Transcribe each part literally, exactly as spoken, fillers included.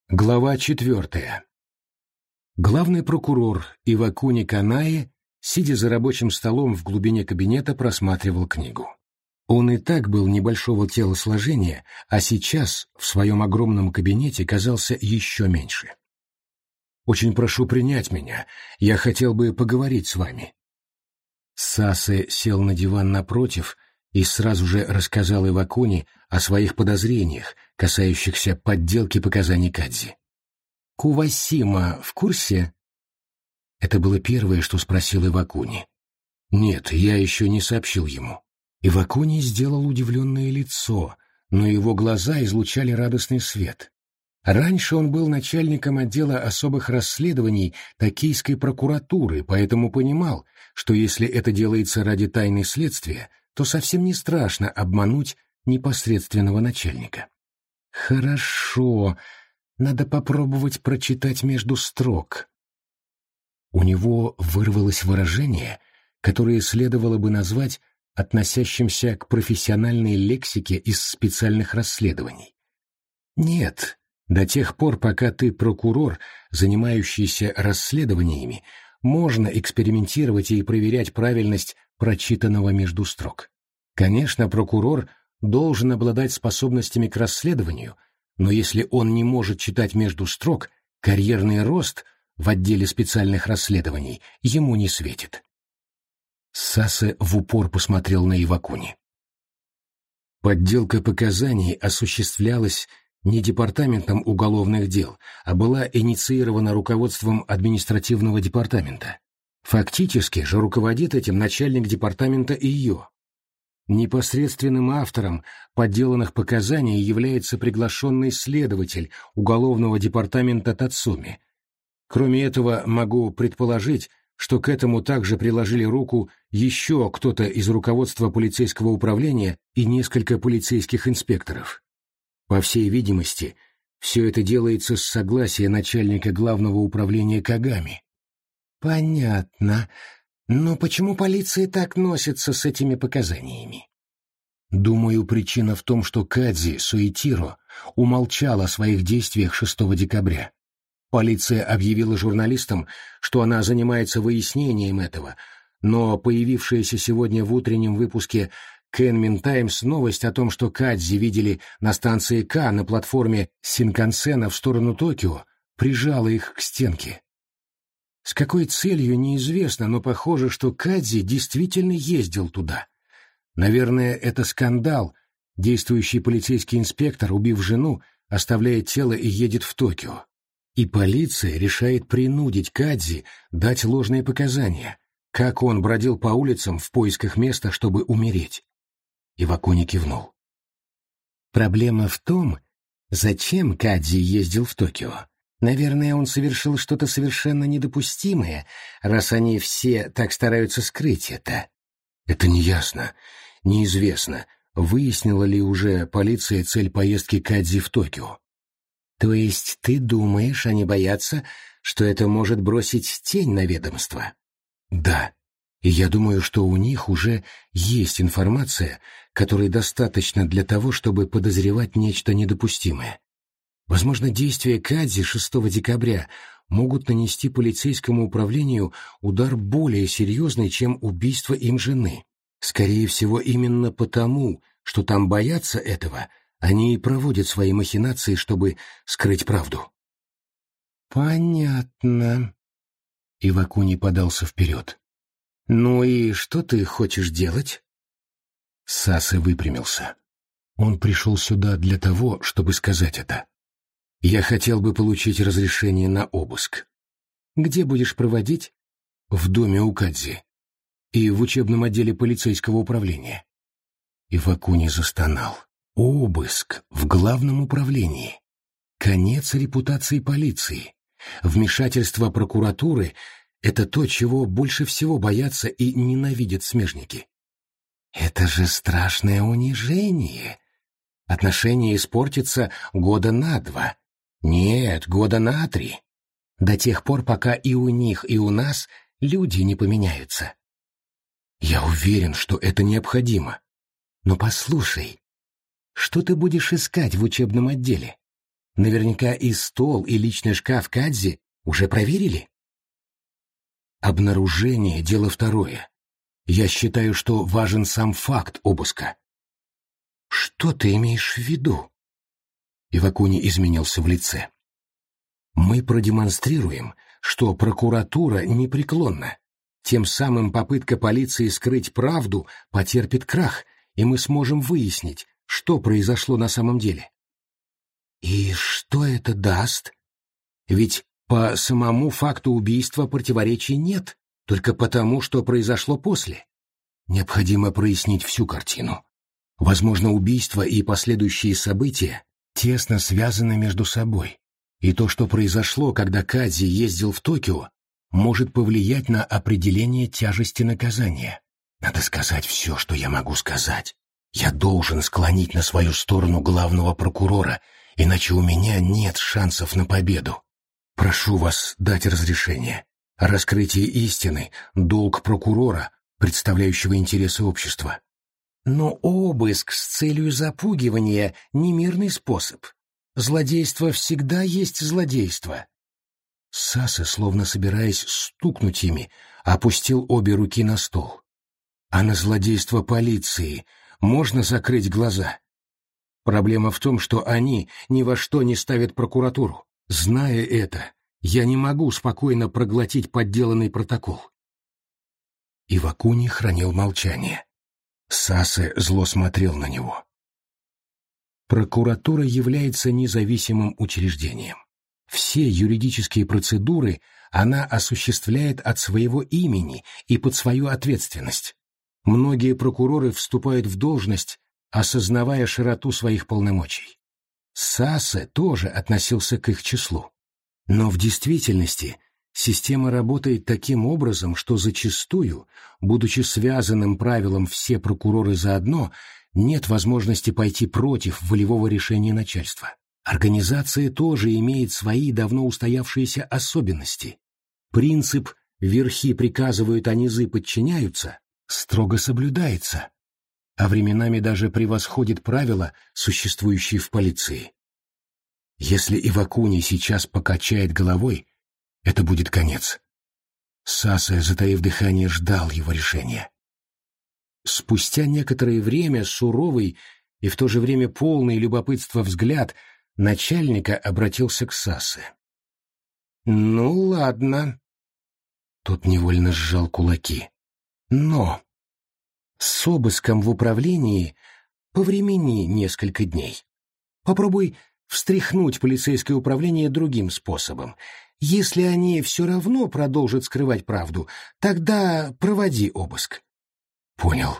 Глава четвертая. Главный прокурор Ивакуни Канае, сидя за рабочим столом в глубине кабинета, просматривал книгу. Он и так был небольшого телосложения, а сейчас в своем огромном кабинете казался еще меньше. «Очень прошу принять меня, я хотел бы поговорить с вами». Сасе сел на диван напротив и сразу же рассказал Ивакуни о своих подозрениях, касающихся подделки показаний Кадзи. «Кувасима в курсе?» Это было первое, что спросил Ивакуни. «Нет, я еще не сообщил ему». Ивакуни сделал удивленное лицо, но его глаза излучали радостный свет. Раньше он был начальником отдела особых расследований Токийской прокуратуры, поэтому понимал, что если это делается ради тайны следствия, то совсем не страшно обмануть непосредственного начальника. «Хорошо, надо попробовать прочитать между строк». У него вырвалось выражение, которое следовало бы назвать относящимся к профессиональной лексике из специальных расследований. «Нет, до тех пор, пока ты прокурор, занимающийся расследованиями, можно экспериментировать и проверять правильность прочитанного между строк. Конечно, прокурор должен обладать способностями к расследованию, но если он не может читать между строк, карьерный рост в отделе специальных расследований ему не светит». Сасе в упор посмотрел на Ивакуни. Подделка показаний осуществлялась не департаментом уголовных дел, а была инициирована руководством административного департамента. Фактически же руководит этим начальник департамента ИО. Непосредственным автором подделанных показаний является приглашенный следователь уголовного департамента Тацуми. Кроме этого, могу предположить, что к этому также приложили руку еще кто-то из руководства полицейского управления и несколько полицейских инспекторов. По всей видимости, все это делается с согласия начальника главного управления Кагами. «Понятно. Но почему полиция так носится с этими показаниями?» «Думаю, причина в том, что Кадзи Суэтиро умолчал о своих действиях шестого декабря. Полиция объявила журналистам, что она занимается выяснением этого, но появившаяся сегодня в утреннем выпуске Кэнмин Таймс новость о том, что Кадзи видели на станции К на платформе Синкансена в сторону Токио, прижала их к стенке. С какой целью, неизвестно, но похоже, что Кадзи действительно ездил туда. Наверное, это скандал. Действующий полицейский инспектор, убив жену, оставляет тело и едет в Токио. И полиция решает принудить Кадзи дать ложные показания, как он бродил по улицам в поисках места, чтобы умереть. Ивакуни кивнул. «Проблема в том, зачем Кадзи ездил в Токио. Наверное, он совершил что-то совершенно недопустимое, раз они все так стараются скрыть это». «Это неясно, неизвестно, выяснила ли уже полиция цель поездки Кадзи в Токио». «То есть ты думаешь, они боятся, что это может бросить тень на ведомство?» «Да, и я думаю, что у них уже есть информация, которой достаточно для того, чтобы подозревать нечто недопустимое. Возможно, действия Кадзи шестого декабря могут нанести полицейскому управлению удар более серьезный, чем убийство им жены. Скорее всего, именно потому, что там боятся этого, они и проводят свои махинации, чтобы скрыть правду». «Понятно». Ивакуни подался вперед. «Ну и что ты хочешь делать?» Сасе выпрямился. Он пришел сюда для того, чтобы сказать это. «Я хотел бы получить разрешение на обыск». «Где будешь проводить?» «В доме у Кадзи и в учебном отделе полицейского управления». Ивакуни застонал. Обыск в главном управлении. Конец репутации полиции. Вмешательство прокуратуры — это то, чего больше всего боятся и ненавидят смежники. Это же страшное унижение. Отношения испортятся года на два. Нет, года на три. До тех пор, пока и у них, и у нас люди не поменяются. Я уверен, что это необходимо. Но послушай, что ты будешь искать в учебном отделе? Наверняка и стол, и личный шкаф Кадзи уже проверили. Обнаружение — дело второе. Я считаю, что важен сам факт обыска. Что ты имеешь в виду? Ивакуни изменился в лице. Мы продемонстрируем, что прокуратура непреклонна. Тем самым попытка полиции скрыть правду потерпит крах, и мы сможем выяснить, что произошло на самом деле. И что это даст? Ведь по самому факту убийства противоречий нет, только потому, что произошло после. Необходимо прояснить всю картину. Возможно, убийство и последующие события тесно связаны между собой, и то, что произошло, когда Кадзи ездил в Токио, может повлиять на определение тяжести наказания. Надо сказать все, что я могу сказать. Я должен склонить на свою сторону главного прокурора, иначе у меня нет шансов на победу. Прошу вас дать разрешение. Раскрытие истины — долг прокурора, представляющего интересы общества. Но обыск с целью запугивания — не мирный способ. Злодейство всегда есть злодейство. Сасе, словно собираясь стукнуть ими, опустил обе руки на стол. А на злодейство полиции можно закрыть глаза? Проблема в том, что они ни во что не ставят прокуратуру. Зная это, я не могу спокойно проглотить подделанный протокол. Ивакуни хранил молчание. Сасе зло смотрел на него. Прокуратура является независимым учреждением. Все юридические процедуры она осуществляет от своего имени и под свою ответственность. Многие прокуроры вступают в должность, осознавая широту своих полномочий. Сасе тоже относился к их числу. Но в действительности система работает таким образом, что зачастую, будучи связанным правилом «все прокуроры заодно», нет возможности пойти против волевого решения начальства. Организация тоже имеет свои давно устоявшиеся особенности. Принцип «верхи приказывают, а низы подчиняются» строго соблюдается, а временами даже превосходит правила, существующие в полиции. Если Ивакуни сейчас покачает головой, это будет конец. Сасе, затаив дыхание, ждал его решения. Спустя некоторое время суровый и в то же время полный любопытства взгляд начальника обратился к Сасе. «Ну, ладно». Тот невольно сжал кулаки. «Но с обыском в управлении повремени несколько дней. Попробуй встряхнуть полицейское управление другим способом. Если они все равно продолжат скрывать правду, тогда проводи обыск». «Понял».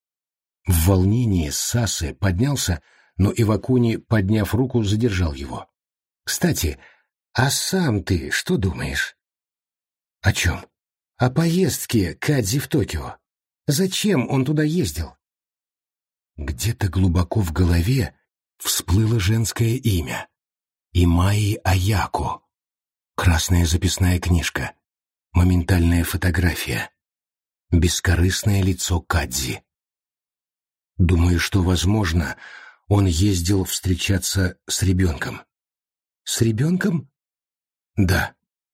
В волнении Сасе поднялся, но Ивакуни, подняв руку, задержал его. «Кстати, а сам ты что думаешь?» «О чем?» «О поездке Кадзи в Токио. Зачем он туда ездил?» Где-то глубоко в голове всплыло женское имя. Имаи Аяко. Красная записная книжка. Моментальная фотография. Бескорыстное лицо Кадзи. Думаю, что, возможно, он ездил встречаться с ребенком. С ребенком? Да.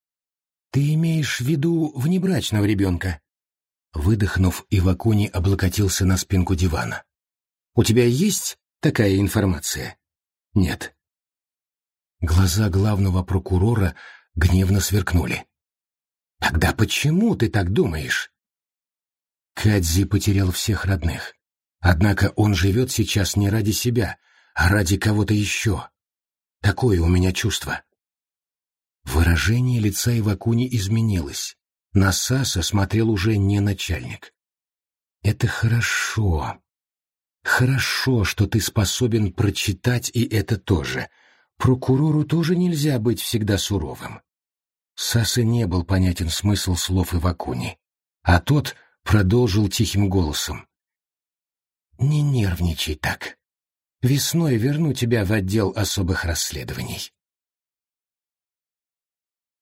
Ты имеешь в виду внебрачного ребенка? Выдохнув, Ивакуни облокотился на спинку дивана. У тебя есть такая информация? Нет. Глаза главного прокурора гневно сверкнули. Тогда почему ты так думаешь? Кадзи потерял всех родных. Однако он живет сейчас не ради себя, а ради кого-то еще. Такое у меня чувство. Выражение лица Ивакуни изменилось. На Саса смотрел уже не начальник. Это хорошо. Хорошо, что ты способен прочитать и это тоже. Прокурору тоже нельзя быть всегда суровым. Сасе не был понятен смысл слов Ивакуни, а тот продолжил тихим голосом. «Не нервничай так. Весной верну тебя в отдел особых расследований».